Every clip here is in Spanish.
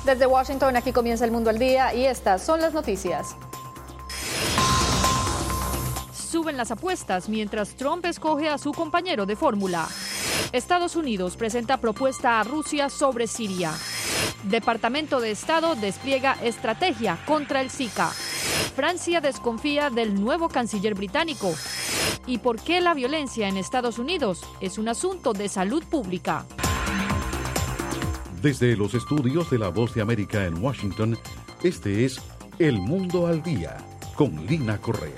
Desde Washington, aquí comienza El Mundo al Día y estas son las noticias. Suben las apuestas mientras Trump escoge a su compañero de fórmula. Estados Unidos presenta propuesta a Rusia sobre Siria. Departamento de Estado despliega estrategia contra el Zika. Francia desconfía del nuevo canciller británico. ¿Y por qué la violencia en Estados Unidos es un asunto de salud pública? Desde los estudios de La Voz de América en Washington, este es El Mundo al Día, con Lina Correa.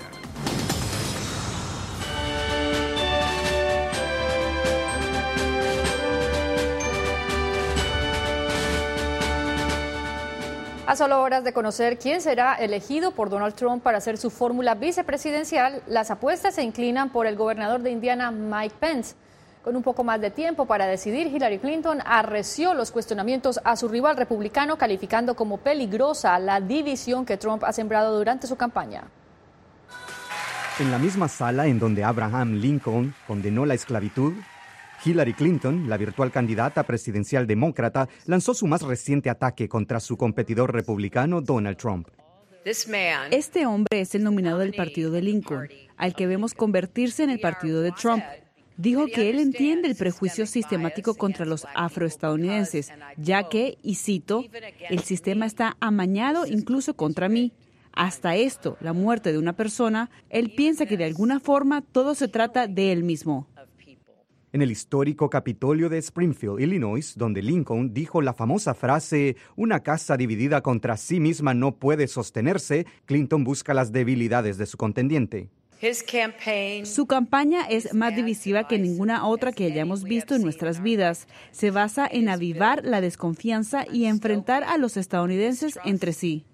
A solo horas de conocer quién será elegido por Donald Trump para hacer su fórmula vicepresidencial, las apuestas se inclinan por el gobernador de Indiana, Mike Pence. Con un poco más de tiempo para decidir, Hillary Clinton arreció los cuestionamientos a su rival republicano, calificando como peligrosa la división que Trump ha sembrado durante su campaña. En la misma sala en donde Abraham Lincoln condenó la esclavitud, Hillary Clinton, la virtual candidata presidencial demócrata, lanzó su más reciente ataque contra su competidor republicano, Donald Trump. Este hombre es el nominado del partido de Lincoln, al que vemos convertirse en el partido de Trump. Dijo que él entiende el prejuicio sistemático contra los afroestadounidenses, ya que, y cito, el sistema está amañado incluso contra mí. Hasta esto, la muerte de una persona, él piensa que de alguna forma todo se trata de él mismo. En el histórico Capitolio de Springfield, Illinois, donde Lincoln dijo la famosa frase «Una casa dividida contra sí misma no puede sostenerse», Clinton busca las debilidades de su contendiente. Su campaña es más divisiva que ninguna otra que hayamos visto en nuestras vidas. Se basa en avivar la desconfianza y enfrentar a los estadounidenses entre sí.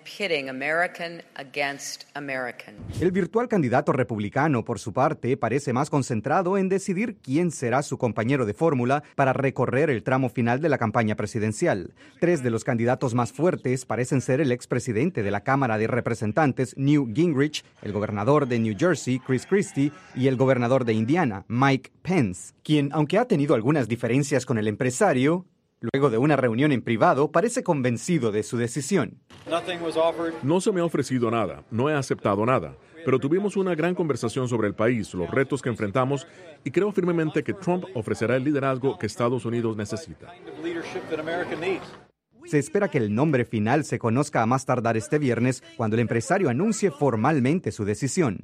El virtual candidato republicano, por su parte, parece más concentrado en decidir quién será su compañero de fórmula para recorrer el tramo final de la campaña presidencial. 3 de los candidatos más fuertes parecen ser el expresidente de la Cámara de Representantes, Newt Gingrich, el gobernador de New Jersey, Chris Christie, y el gobernador de Indiana, Mike Pence, quien, aunque ha tenido algunas diferencias con el empresario, luego de una reunión en privado, parece convencido de su decisión. No se me ha ofrecido nada, no he aceptado nada, pero tuvimos una gran conversación sobre el país, los retos que enfrentamos, y creo firmemente que Trump ofrecerá el liderazgo que Estados Unidos necesita. Se espera que el nombre final se conozca a más tardar este viernes, cuando el empresario anuncie formalmente su decisión.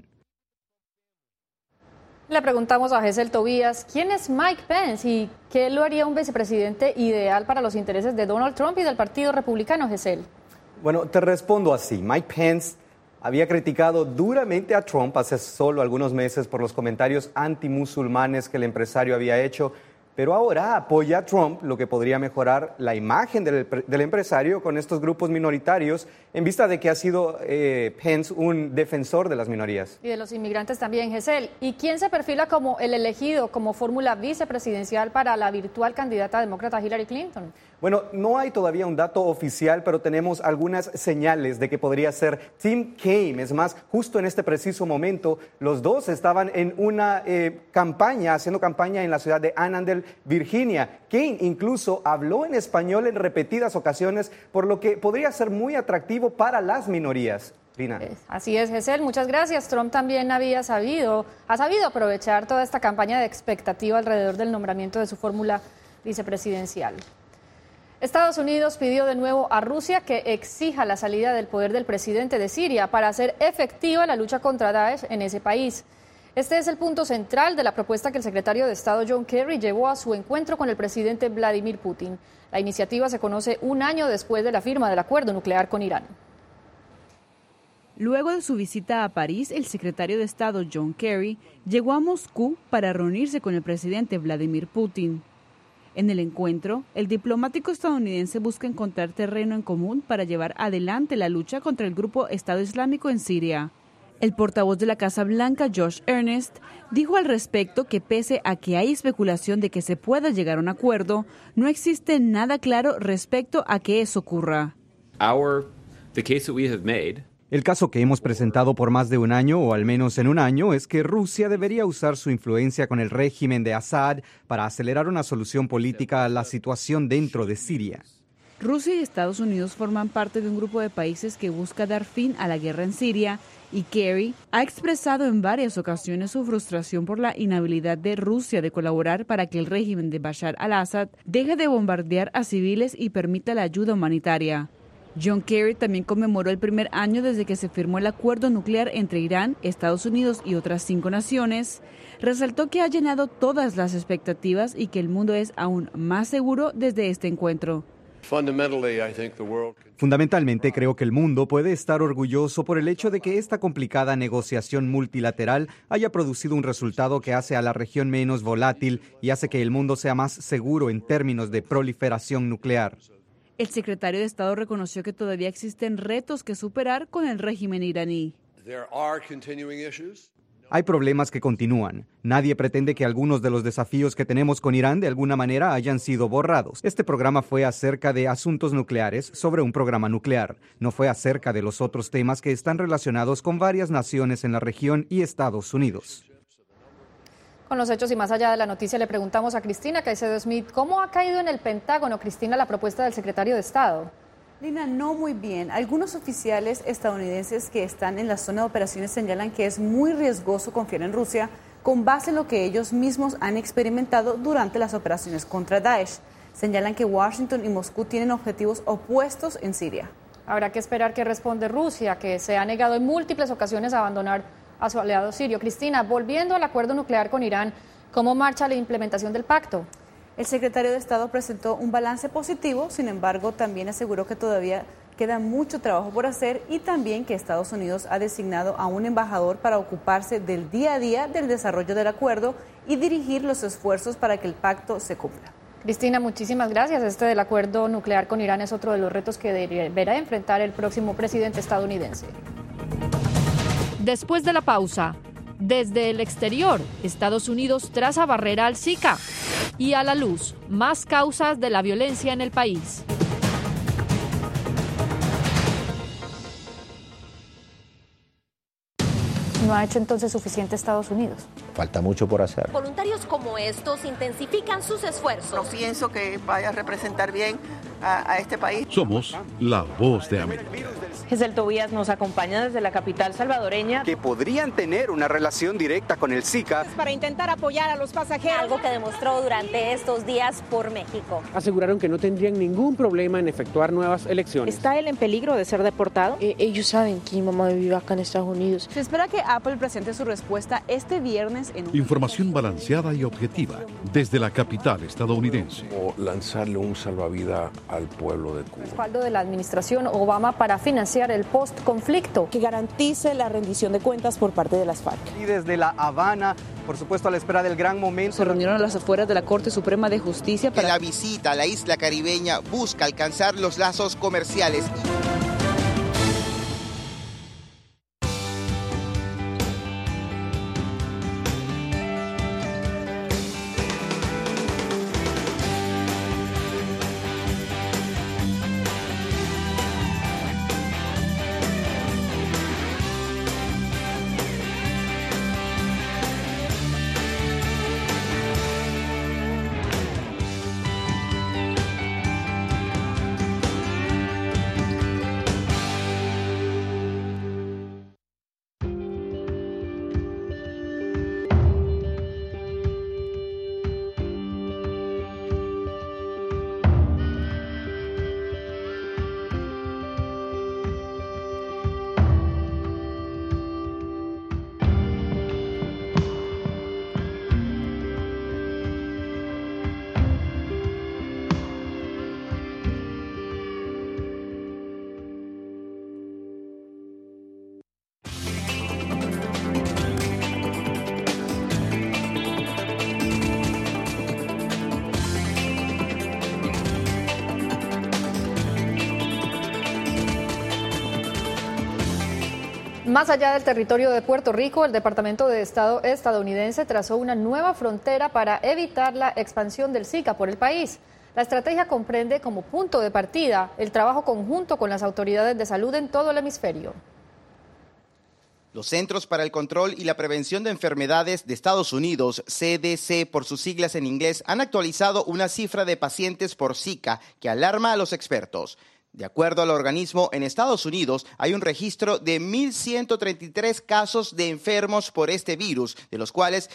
Le preguntamos a Gesell Tobías quién es Mike Pence y qué lo haría un vicepresidente ideal para los intereses de Donald Trump y del Partido Republicano, Gesell. Bueno, te respondo así. Mike Pence había criticado duramente a Trump hace solo algunos meses por los comentarios antimusulmanes que el empresario había hecho, pero ahora apoya a Trump, lo que podría mejorar la imagen del empresario con estos grupos minoritarios, en vista de que ha sido Pence un defensor de las minorías. Y de los inmigrantes también, Gesell. ¿Y quién se perfila como el elegido como fórmula vicepresidencial para la virtual candidata demócrata Hillary Clinton? Bueno, no hay todavía un dato oficial, pero tenemos algunas señales de que podría ser Tim Kaine. Es más, justo en este preciso momento, los dos estaban en una haciendo campaña en la ciudad de Annandale, Virginia. Kaine incluso habló en español en repetidas ocasiones, por lo que podría ser muy atractivo para las minorías. Lina. Así es, Gesell, muchas gracias. Trump también ha sabido aprovechar toda esta campaña de expectativa alrededor del nombramiento de su fórmula vicepresidencial. Estados Unidos pidió de nuevo a Rusia que exija la salida del poder del presidente de Siria para hacer efectiva la lucha contra Daesh en ese país. Este es el punto central de la propuesta que el secretario de Estado John Kerry llevó a su encuentro con el presidente Vladimir Putin. La iniciativa se conoce un año después de la firma del acuerdo nuclear con Irán. Luego de su visita a París, el secretario de Estado John Kerry llegó a Moscú para reunirse con el presidente Vladimir Putin. En el encuentro, el diplomático estadounidense busca encontrar terreno en común para llevar adelante la lucha contra el grupo Estado Islámico en Siria. El portavoz de la Casa Blanca, Josh Earnest, dijo al respecto que pese a que hay especulación de que se pueda llegar a un acuerdo, no existe nada claro respecto a que eso ocurra. El caso que hemos presentado por más de un año, o al menos en un año, es que Rusia debería usar su influencia con el régimen de Assad para acelerar una solución política a la situación dentro de Siria. Rusia y Estados Unidos forman parte de un grupo de países que busca dar fin a la guerra en Siria, y Kerry ha expresado en varias ocasiones su frustración por la inhabilidad de Rusia de colaborar para que el régimen de Bashar al-Assad deje de bombardear a civiles y permita la ayuda humanitaria. John Kerry también conmemoró el primer año desde que se firmó el acuerdo nuclear entre Irán, Estados Unidos y otras 5 naciones. Resaltó que ha llenado todas las expectativas y que el mundo es aún más seguro desde este encuentro. Fundamentalmente, creo que el mundo puede estar orgulloso por el hecho de que esta complicada negociación multilateral haya producido un resultado que hace a la región menos volátil y hace que el mundo sea más seguro en términos de proliferación nuclear. El secretario de Estado reconoció que todavía existen retos que superar con el régimen iraní. Hay problemas que continúan. Nadie pretende que algunos de los desafíos que tenemos con Irán de alguna manera hayan sido borrados. Este programa fue acerca de asuntos nucleares sobre un programa nuclear. No fue acerca de los otros temas que están relacionados con varias naciones en la región y Estados Unidos. Con los hechos y más allá de la noticia, le preguntamos a Cristina Caicedo Smith, ¿cómo ha caído en el Pentágono, Cristina, la propuesta del secretario de Estado? Lina, no muy bien. Algunos oficiales estadounidenses que están en la zona de operaciones señalan que es muy riesgoso confiar en Rusia con base en lo que ellos mismos han experimentado durante las operaciones contra Daesh. Señalan que Washington y Moscú tienen objetivos opuestos en Siria. Habrá que esperar qué responde Rusia, que se ha negado en múltiples ocasiones a abandonar a su aliado sirio. Cristina, volviendo al acuerdo nuclear con Irán, ¿cómo marcha la implementación del pacto? El secretario de Estado presentó un balance positivo, sin embargo, también aseguró que todavía queda mucho trabajo por hacer y también que Estados Unidos ha designado a un embajador para ocuparse del día a día del desarrollo del acuerdo y dirigir los esfuerzos para que el pacto se cumpla. Cristina, muchísimas gracias. Este del acuerdo nuclear con Irán es otro de los retos que deberá enfrentar el próximo presidente estadounidense. Después de la pausa, desde el exterior, Estados Unidos traza barrera al Zika y a la luz, más causas de la violencia en el país. ¿No ha hecho entonces suficiente Estados Unidos? Falta mucho por hacer. Voluntarios como estos intensifican sus esfuerzos. No pienso que vaya a representar bien a este país. Somos la voz de América. Giselle Tobías nos acompaña desde la capital salvadoreña. Que podrían tener una relación directa con el Zika. Para intentar apoyar a los pasajeros. Algo que demostró durante estos días por México. Aseguraron que no tendrían ningún problema en efectuar nuevas elecciones. ¿Está él en peligro de ser deportado? Ellos saben que mi mamá vive acá en Estados Unidos. Se espera que Apple presente su respuesta este viernes en un... Información balanceada y objetiva desde la capital estadounidense. O lanzarle un salvavidas al pueblo de Cuba. Respaldo de la administración Obama para financiar el post-conflicto. Que garantice la rendición de cuentas por parte de las FARC. Y desde La Habana, por supuesto, a la espera del gran momento. Se reunieron a las afueras de la Corte Suprema de Justicia para... La visita a la isla caribeña busca alcanzar los lazos comerciales. Más allá del territorio de Puerto Rico, el Departamento de Estado estadounidense trazó una nueva frontera para evitar la expansión del Zika por el país. La estrategia comprende como punto de partida el trabajo conjunto con las autoridades de salud en todo el hemisferio. Los Centros para el Control y la Prevención de Enfermedades de Estados Unidos, CDC por sus siglas en inglés, han actualizado una cifra de pacientes por Zika que alarma a los expertos. De acuerdo al organismo, en Estados Unidos hay un registro de 1.133 casos de enfermos por este virus, de los cuales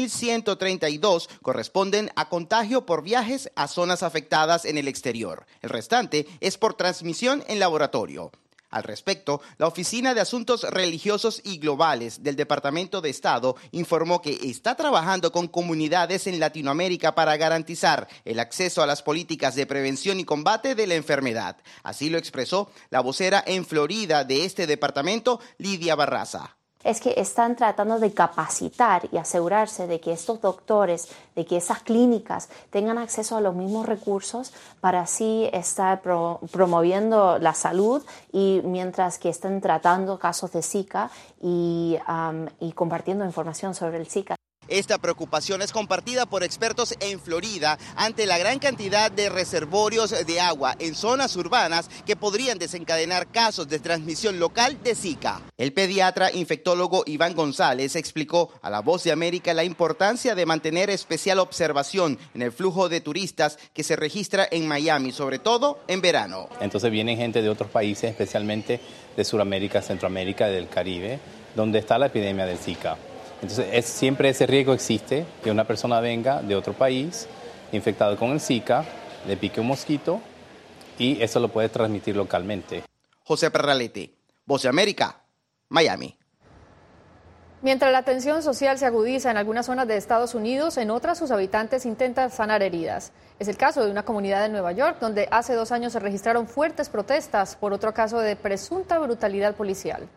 1.132 corresponden a contagio por viajes a zonas afectadas en el exterior. El restante es por transmisión en laboratorio. Al respecto, la Oficina de Asuntos Religiosos y Globales del Departamento de Estado informó que está trabajando con comunidades en Latinoamérica para garantizar el acceso a las políticas de prevención y combate de la enfermedad. Así lo expresó la vocera en Florida de este departamento, Lidia Barraza. Es que están tratando de capacitar y asegurarse de que estos doctores, de que esas clínicas tengan acceso a los mismos recursos para así estar promoviendo la salud y mientras que estén tratando casos de Zika y compartiendo información sobre el Zika. Esta preocupación es compartida por expertos en Florida ante la gran cantidad de reservorios de agua en zonas urbanas que podrían desencadenar casos de transmisión local de Zika. El pediatra infectólogo Iván González explicó a La Voz de América la importancia de mantener especial observación en el flujo de turistas que se registra en Miami, sobre todo en verano. Entonces vienen gente de otros países, especialmente de Sudamérica, Centroamérica y del Caribe, donde está la epidemia del Zika. Entonces, siempre ese riesgo existe que una persona venga de otro país infectado con el Zika, le pique un mosquito y eso lo puede transmitir localmente. José Perralete, Voz de América, Miami. Mientras la tensión social se agudiza en algunas zonas de Estados Unidos, en otras sus habitantes intentan sanar heridas. Es el caso de una comunidad de Nueva York, donde hace 2 años se registraron fuertes protestas por otro caso de presunta brutalidad policial.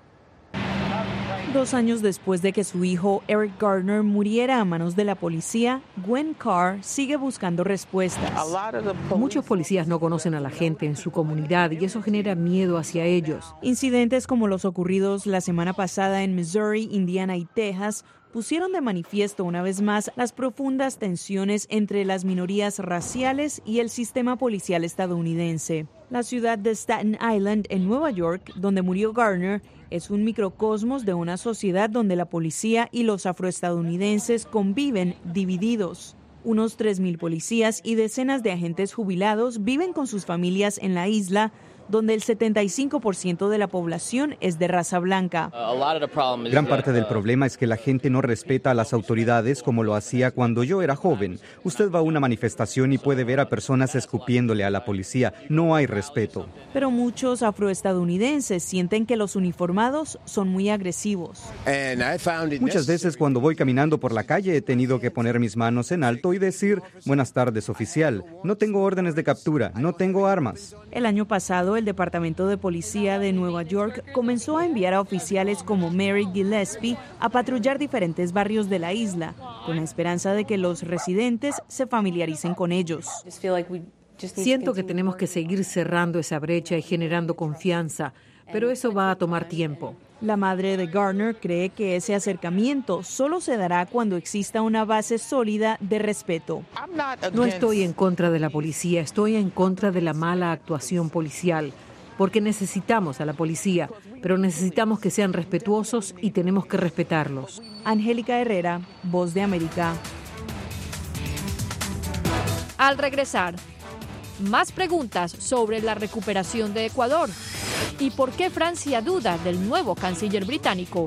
2 años después de que su hijo Eric Garner muriera a manos de la policía, Gwen Carr sigue buscando respuestas. Muchos policías no conocen a la gente en su comunidad y eso genera miedo hacia ellos. Incidentes como los ocurridos la semana pasada en Missouri, Indiana y Texas pusieron de manifiesto una vez más las profundas tensiones entre las minorías raciales y el sistema policial estadounidense. La ciudad de Staten Island, en Nueva York, donde murió Garner, es un microcosmos de una sociedad donde la policía y los afroestadounidenses conviven divididos. Unos 3,000 policías y decenas de agentes jubilados viven con sus familias en la isla, donde el 75% de la población es de raza blanca. Gran parte del problema es que la gente no respeta a las autoridades como lo hacía cuando yo era joven. Usted va a una manifestación y puede ver a personas escupiéndole a la policía. No hay respeto. Pero muchos afroestadounidenses sienten que los uniformados son muy agresivos. Muchas veces cuando voy caminando por la calle he tenido que poner mis manos en alto y decir, buenas tardes, oficial. No tengo órdenes de captura, no tengo armas. El año pasado, el Departamento de Policía de Nueva York comenzó a enviar a oficiales como Mary Gillespie a patrullar diferentes barrios de la isla, con la esperanza de que los residentes se familiaricen con ellos. Siento que tenemos que seguir cerrando esa brecha y generando confianza, pero eso va a tomar tiempo. La madre de Garner cree que ese acercamiento solo se dará cuando exista una base sólida de respeto. No estoy en contra de la policía, estoy en contra de la mala actuación policial, porque necesitamos a la policía, pero necesitamos que sean respetuosos y tenemos que respetarlos. Angélica Herrera, Voz de América. Al regresar, más preguntas sobre la recuperación de Ecuador y por qué Francia duda del nuevo canciller británico.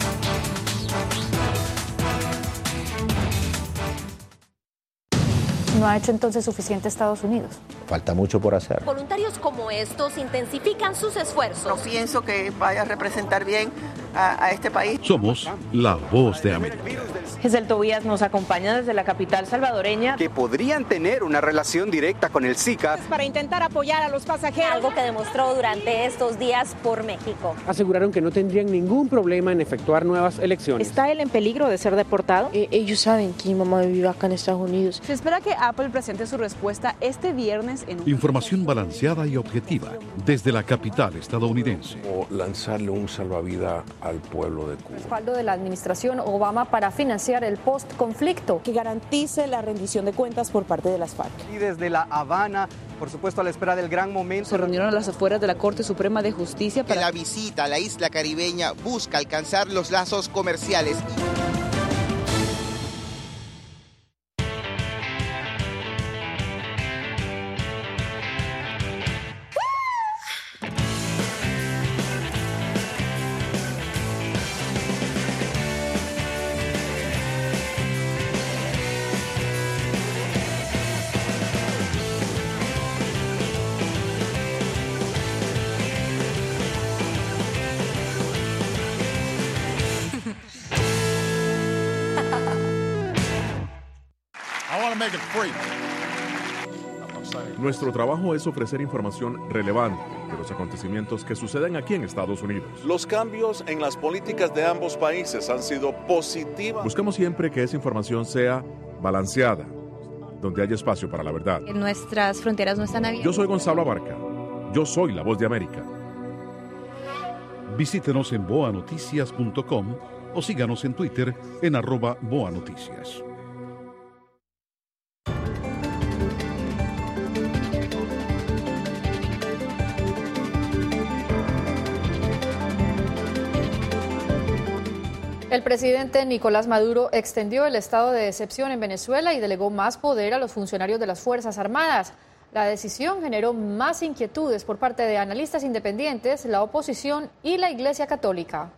¿No ha hecho entonces suficiente Estados Unidos? Falta mucho por hacer. Voluntarios como estos intensifican sus esfuerzos. No pienso que vaya a representar bien a este país. Somos La Voz de América. Giselle Tobías nos acompaña desde la capital salvadoreña. Que podrían tener una relación directa con el Zika. Para intentar apoyar a los pasajeros. Algo que demostró durante estos días por México. Aseguraron que no tendrían ningún problema en efectuar nuevas elecciones. ¿Está él en peligro de ser deportado? Ellos saben que mi mamá vive acá en Estados Unidos. Se espera que Apple presente su respuesta este viernes en Información balanceada y objetiva desde la capital estadounidense. O lanzarle un salvavidas al pueblo de Cuba. Respaldo de la administración Obama para financiar iniciar el post-conflicto. Que garantice la rendición de cuentas por parte de las FARC. Y desde La Habana, por supuesto, a la espera del gran momento. Se reunieron a las afueras de la Corte Suprema de Justicia para... La visita a la isla caribeña busca alcanzar los lazos comerciales. Nuestro trabajo es ofrecer información relevante de los acontecimientos que suceden aquí en Estados Unidos. Los cambios en las políticas de ambos países han sido positivas. Buscamos siempre que esa información sea balanceada, donde haya espacio para la verdad. Nuestras fronteras no están abiertas. Yo soy Gonzalo Abarca. Yo soy La Voz de América. Visítenos en boanoticias.com o síganos en Twitter en @boanoticias. El presidente Nicolás Maduro extendió el estado de excepción en Venezuela y delegó más poder a los funcionarios de las Fuerzas Armadas. La decisión generó más inquietudes por parte de analistas independientes, la oposición y la Iglesia Católica.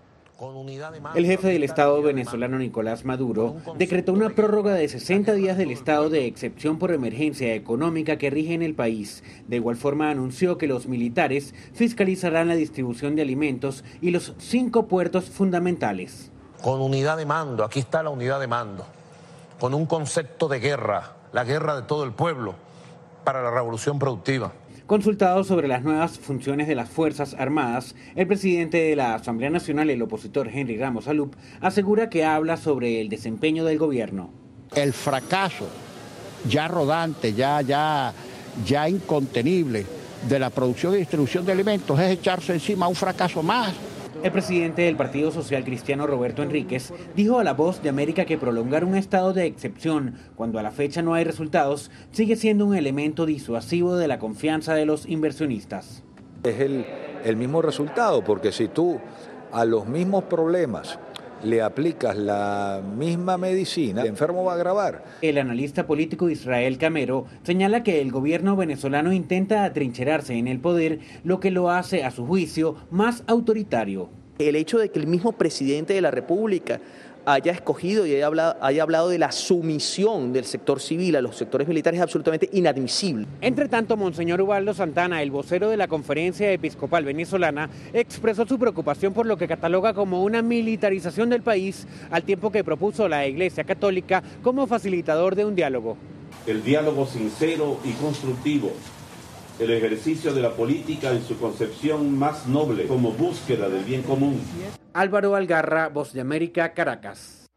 El jefe del Estado venezolano Nicolás Maduro decretó una prórroga de 60 días del estado de excepción por emergencia económica que rige en el país. De igual forma anunció que los militares fiscalizarán la distribución de alimentos y los 5 puertos fundamentales. Con unidad de mando, aquí está la unidad de mando, con un concepto de guerra, la guerra de todo el pueblo para la revolución productiva. Consultado sobre las nuevas funciones de las Fuerzas Armadas, el presidente de la Asamblea Nacional, el opositor Henry Ramos Alup, asegura que habla sobre el desempeño del gobierno. El fracaso ya rodante, ya incontenible de la producción y distribución de alimentos es echarse encima un fracaso más. El presidente del Partido Social Cristiano, Roberto Enríquez, dijo a La Voz de América que prolongar un estado de excepción cuando a la fecha no hay resultados sigue siendo un elemento disuasivo de la confianza de los inversionistas. Es el mismo resultado, porque si tú a los mismos problemas le aplicas la misma medicina, el enfermo va a agravar. El analista político Israel Camero señala que el gobierno venezolano intenta atrincherarse en el poder, lo que lo hace, a su juicio, más autoritario. El hecho de que el mismo presidente de la República haya escogido y haya hablado de la sumisión del sector civil a los sectores militares es absolutamente inadmisible. Entre tanto, Monseñor Ubaldo Santana, el vocero de la Conferencia Episcopal Venezolana, expresó su preocupación por lo que cataloga como una militarización del país, al tiempo que propuso la Iglesia Católica como facilitador de un diálogo. El diálogo sincero y constructivo, el ejercicio de la política en su concepción más noble como búsqueda del bien común. Álvaro Algarra, Voz de América, Caracas.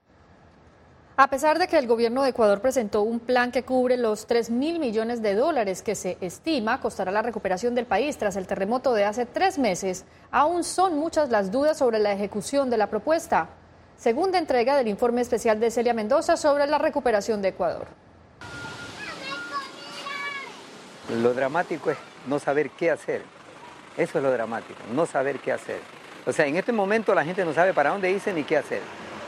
A pesar de que el gobierno de Ecuador presentó un plan que cubre los $3.000 millones que se estima costará la recuperación del país tras el terremoto de hace 3 meses, aún son muchas las dudas sobre la ejecución de la propuesta. Segunda entrega del informe especial de Celia Mendoza sobre la recuperación de Ecuador. Lo dramático es no saber qué hacer. Eso es lo dramático, no saber qué hacer. O sea, en este momento la gente no sabe para dónde irse ni qué hacer.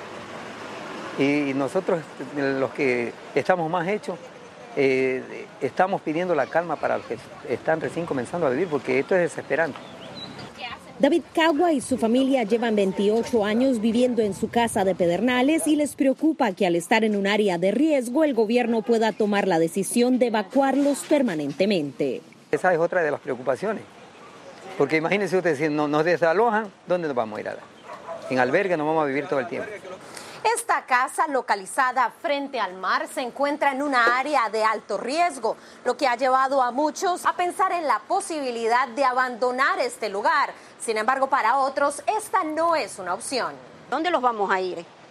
Y nosotros, los que estamos más hechos, estamos pidiendo la calma para los que están recién comenzando a vivir, porque esto es desesperante. David Cagua y su familia llevan 28 años viviendo en su casa de Pedernales y les preocupa que al estar en un área de riesgo el gobierno pueda tomar la decisión de evacuarlos permanentemente. Esa es otra de las preocupaciones, porque imagínense ustedes, si nos desalojan, ¿dónde nos vamos a ir a dar? En albergue nos vamos a vivir todo el tiempo. Esta casa, localizada frente al mar, se encuentra en una área de alto riesgo, lo que ha llevado a muchos a pensar en la posibilidad de abandonar este lugar. Sin embargo, para otros, esta no es una opción. ¿Dónde los vamos a ir?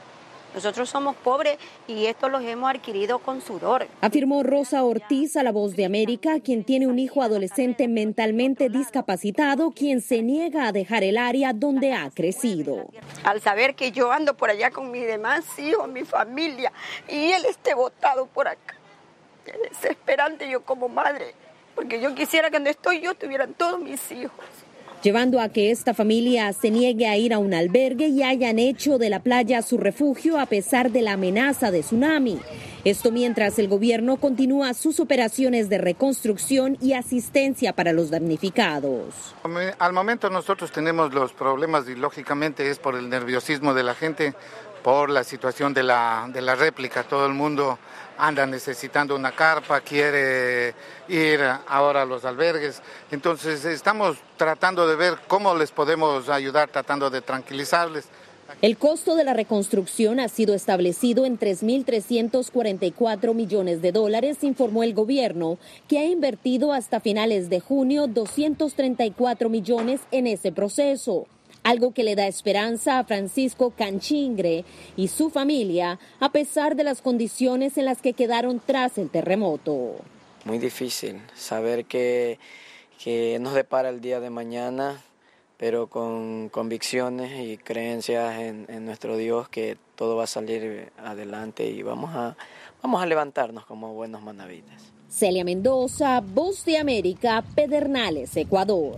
Nosotros somos pobres y esto los hemos adquirido con sudor. Afirmó Rosa Ortiz a La Voz de América, quien tiene un hijo adolescente mentalmente discapacitado, quien se niega a dejar el área donde ha crecido. Al saber que yo ando por allá con mis demás hijos, mi familia, y él esté botado por acá, es desesperante yo como madre, porque yo quisiera que donde estoy yo estuvieran todos mis hijos. Llevando a que esta familia se niegue a ir a un albergue y hayan hecho de la playa su refugio a pesar de la amenaza de tsunami. Esto mientras el gobierno continúa sus operaciones de reconstrucción y asistencia para los damnificados. Al momento nosotros tenemos los problemas y lógicamente es por el nerviosismo de la gente, por la situación de la réplica. Todo el mundo anda necesitando una carpa, quiere ir ahora a los albergues. Entonces estamos tratando de ver cómo les podemos ayudar, tratando de tranquilizarles. El costo de la reconstrucción ha sido establecido en $3.344 millones, informó el gobierno, que ha invertido hasta finales de junio 234 millones en ese proceso. Algo que le da esperanza a Francisco Canchingre y su familia, a pesar de las condiciones en las que quedaron tras el terremoto. Muy difícil saber que nos depara el día de mañana, pero con convicciones y creencias en nuestro Dios que todo va a salir adelante y vamos a levantarnos como buenos manavitas. Celia Mendoza, Voz de América, Pedernales, Ecuador.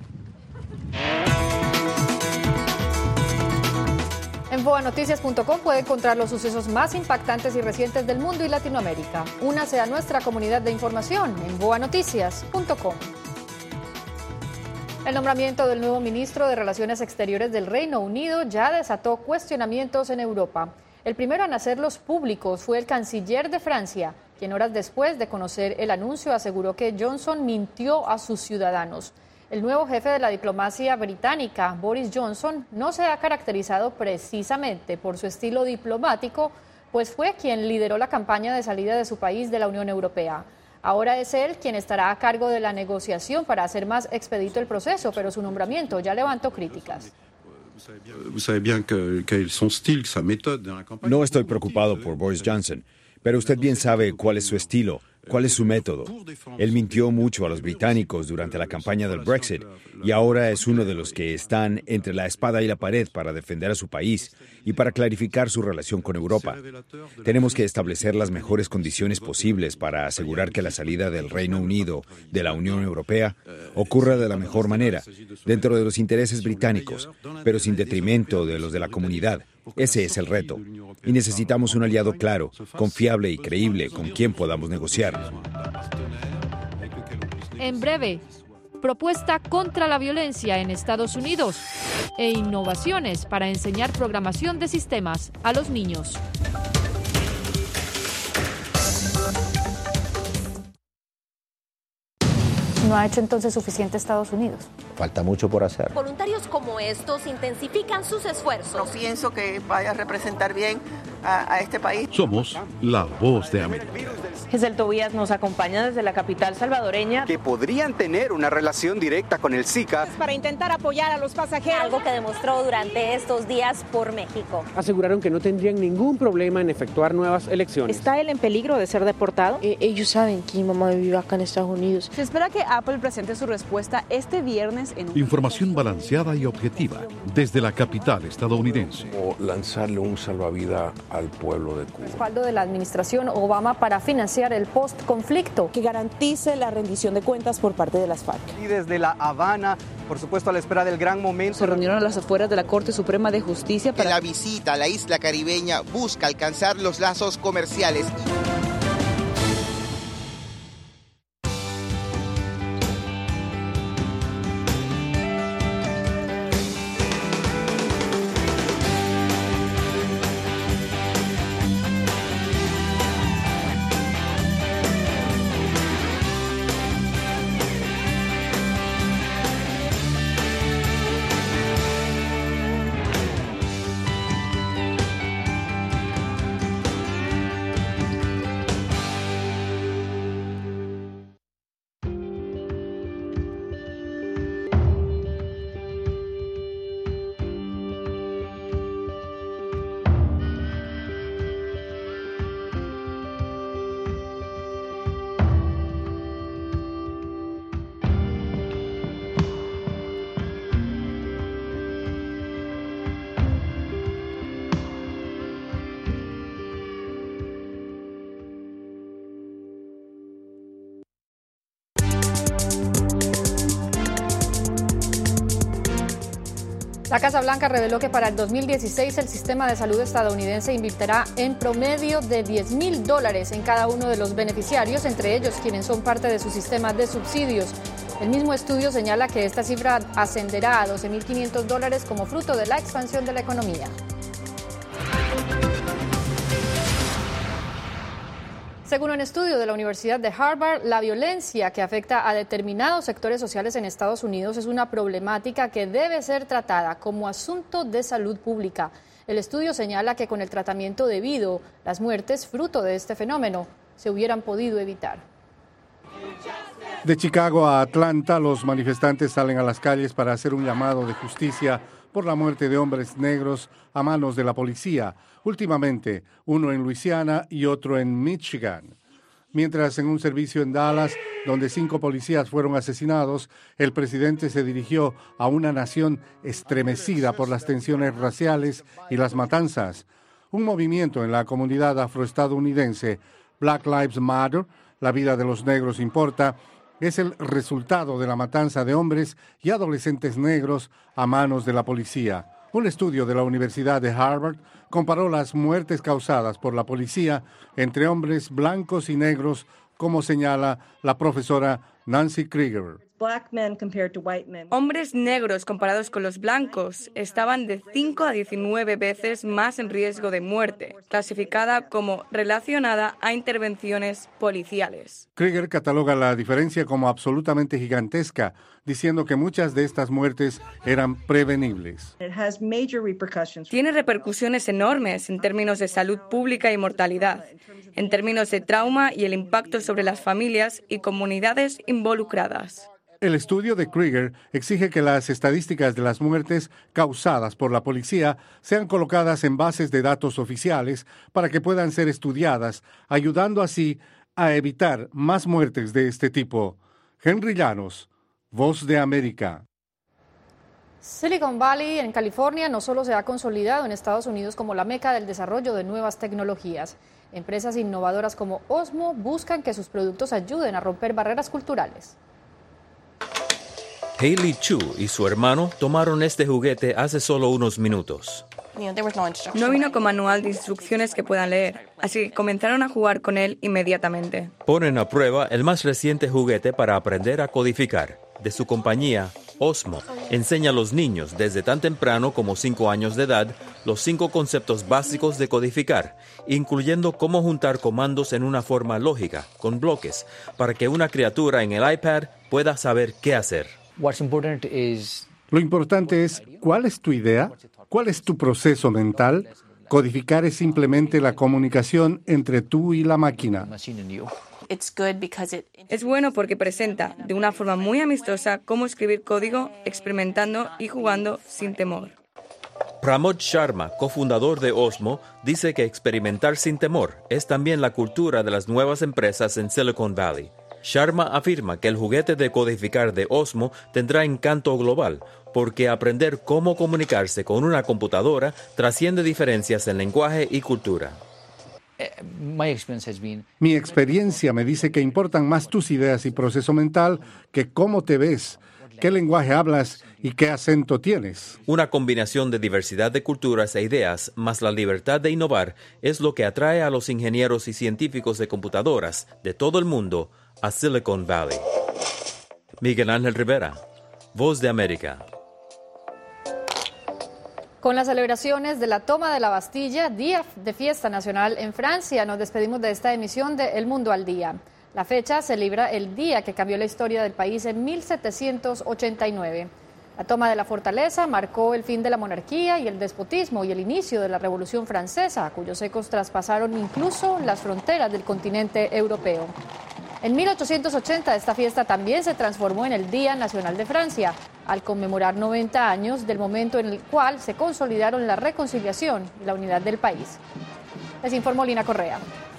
En boanoticias.com puede encontrar los sucesos más impactantes y recientes del mundo y Latinoamérica. Únase a nuestra comunidad de información en boanoticias.com. El nombramiento del nuevo ministro de Relaciones Exteriores del Reino Unido ya desató cuestionamientos en Europa. El primero en hacerlos públicos fue el canciller de Francia, quien horas después de conocer el anuncio aseguró que Johnson mintió a sus ciudadanos. El nuevo jefe de la diplomacia británica, Boris Johnson, no se ha caracterizado precisamente por su estilo diplomático, pues fue quien lideró la campaña de salida de su país de la Unión Europea. Ahora es él quien estará a cargo de la negociación para hacer más expedito el proceso, pero su nombramiento ya levantó críticas. No estoy preocupado por Boris Johnson, pero usted bien sabe cuál es su estilo. ¿Cuál es su método? Él mintió mucho a los británicos durante la campaña del Brexit y ahora es uno de los que están entre la espada y la pared para defender a su país y para clarificar su relación con Europa. Tenemos que establecer las mejores condiciones posibles para asegurar que la salida del Reino Unido de la Unión Europea ocurra de la mejor manera, dentro de los intereses británicos, pero sin detrimento de los de la comunidad. Ese es el reto. Y necesitamos un aliado claro, confiable y creíble con quien podamos negociar. En breve, propuesta contra la violencia en Estados Unidos e innovaciones para enseñar programación de sistemas a los niños. ¿No ha hecho entonces suficiente Estados Unidos? Falta mucho por hacer. Voluntarios como estos intensifican sus esfuerzos. No pienso que vaya a representar bien a este país. Somos la Voz de América. Giselle Tobías nos acompaña desde la capital salvadoreña. Que podrían tener una relación directa con el Zika. Para intentar apoyar a los pasajeros. Algo que demostró durante estos días por México. Aseguraron que no tendrían ningún problema en efectuar nuevas elecciones. ¿Está él en peligro de ser deportado? Ellos saben que mi mamá vive acá en Estados Unidos. Se espera que Apple presente su respuesta este viernes en Información balanceada y objetiva desde la capital estadounidense. O lanzarle un salvavidas al pueblo de Cuba. Respaldo de la administración Obama para financiar el post-conflicto. Que garantice la rendición de cuentas por parte de las FARC. Y desde La Habana, por supuesto a la espera del gran momento. Se reunieron a las afueras de la Corte Suprema de Justicia para... La visita a la isla caribeña busca alcanzar los lazos comerciales. La Casa Blanca reveló que para el 2016 el sistema de salud estadounidense invertirá en promedio de $10,000 en cada uno de los beneficiarios, entre ellos quienes son parte de su sistema de subsidios. El mismo estudio señala que esta cifra ascenderá a $12,500 como fruto de la expansión de la economía. Según un estudio de la Universidad de Harvard, la violencia que afecta a determinados sectores sociales en Estados Unidos es una problemática que debe ser tratada como asunto de salud pública. El estudio señala que con el tratamiento debido, las muertes fruto de este fenómeno se hubieran podido evitar. De Chicago a Atlanta, los manifestantes salen a las calles para hacer un llamado de justicia por la muerte de hombres negros a manos de la policía. Últimamente, uno en Luisiana y otro en Michigan. Mientras en un servicio en Dallas, donde 5 policías fueron asesinados, el presidente se dirigió a una nación estremecida por las tensiones raciales y las matanzas. Un movimiento en la comunidad afroestadounidense, Black Lives Matter, la vida de los negros importa, es el resultado de la matanza de hombres y adolescentes negros a manos de la policía. Un estudio de la Universidad de Harvard comparó las muertes causadas por la policía entre hombres blancos y negros, como señala la profesora Nancy Krieger. Hombres negros comparados con los blancos estaban de 5 a 19 veces más en riesgo de muerte, clasificada como relacionada a intervenciones policiales. Krieger cataloga la diferencia como absolutamente gigantesca, diciendo que muchas de estas muertes eran prevenibles. Tiene repercusiones enormes en términos de salud pública y mortalidad, en términos de trauma y el impacto sobre las familias y comunidades involucradas. El estudio de Krieger exige que las estadísticas de las muertes causadas por la policía sean colocadas en bases de datos oficiales para que puedan ser estudiadas, ayudando así a evitar más muertes de este tipo. Henry Llanos, Voz de América. Silicon Valley, en California, no solo se ha consolidado en Estados Unidos como la meca del desarrollo de nuevas tecnologías. Empresas innovadoras como Osmo buscan que sus productos ayuden a romper barreras culturales. Hailey Chu y su hermano tomaron este juguete hace solo unos minutos. No vino con manual de instrucciones que puedan leer, así que comenzaron a jugar con él inmediatamente. Ponen a prueba el más reciente juguete para aprender a codificar. De su compañía, Osmo enseña a los niños desde tan temprano como 5 años de edad los 5 conceptos básicos de codificar, incluyendo cómo juntar comandos en una forma lógica, con bloques, para que una criatura en el iPad pueda saber qué hacer. Lo importante es, ¿cuál es tu idea? ¿Cuál es tu proceso mental? Codificar es simplemente la comunicación entre tú y la máquina. Es bueno porque presenta, de una forma muy amistosa, cómo escribir código, experimentando y jugando sin temor. Pramod Sharma, cofundador de Osmo, dice que experimentar sin temor es también la cultura de las nuevas empresas en Silicon Valley. Sharma afirma que el juguete de codificar de Osmo tendrá encanto global, porque aprender cómo comunicarse con una computadora trasciende diferencias en lenguaje y cultura. Mi experiencia me dice que importan más tus ideas y proceso mental que cómo te ves, qué lenguaje hablas y qué acento tienes. Una combinación de diversidad de culturas e ideas, más la libertad de innovar, es lo que atrae a los ingenieros y científicos de computadoras de todo el mundo a Silicon Valley. Miguel Ángel Rivera, Voz de América. Con las celebraciones de la toma de la Bastilla, día de fiesta nacional en Francia, nos despedimos de esta emisión de El Mundo al Día. La fecha celebra el día que cambió la historia del país en 1789. La toma de la fortaleza marcó el fin de la monarquía y el despotismo y el inicio de la Revolución Francesa, cuyos ecos traspasaron incluso las fronteras del continente europeo. En 1880 esta fiesta también se transformó en el Día Nacional de Francia, al conmemorar 90 años del momento en el cual se consolidaron la reconciliación y la unidad del país. Les informó Lina Correa.